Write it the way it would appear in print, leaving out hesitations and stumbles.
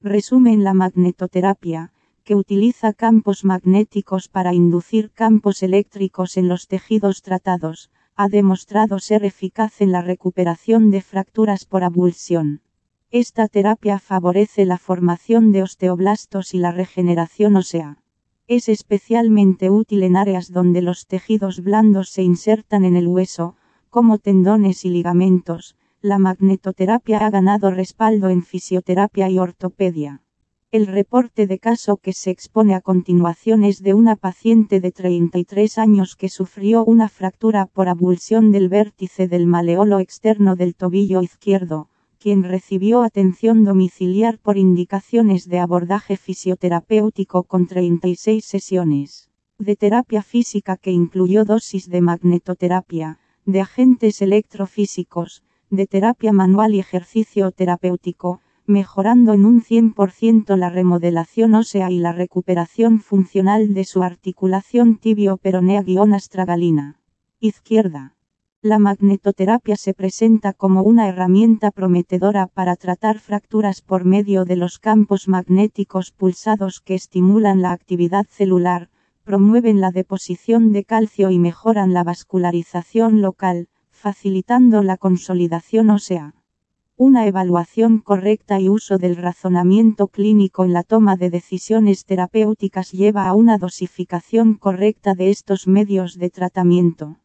Resumen: la magnetoterapia, que utiliza campos magnéticos para inducir campos eléctricos en los tejidos tratados, ha demostrado ser eficaz en la recuperación de fracturas por abulsión. Esta terapia favorece la formación de osteoblastos y la regeneración ósea. Es especialmente útil en áreas donde los tejidos blandos se insertan en el hueso, como tendones y ligamentos. La magnetoterapia ha ganado respaldo en fisioterapia y ortopedia. El reporte de caso que se expone a continuación es de una paciente de 33 años que sufrió una fractura por abulsión del vértice del maleolo externo del tobillo izquierdo, quien recibió atención domiciliar por indicaciones de abordaje fisioterapéutico con 36 sesiones de terapia física que incluyó dosis de magnetoterapia, de agentes electrofísicos, de terapia manual y ejercicio terapéutico, mejorando en un 100% la remodelación ósea y la recuperación funcional de su articulación tibio-peronea-astragalina izquierda. La magnetoterapia se presenta como una herramienta prometedora para tratar fracturas por medio de los campos magnéticos pulsados que estimulan la actividad celular, promueven la deposición de calcio y mejoran la vascularización local, facilitando la consolidación ósea. Una evaluación correcta y uso del razonamiento clínico en la toma de decisiones terapéuticas lleva a una dosificación correcta de estos medios de tratamiento.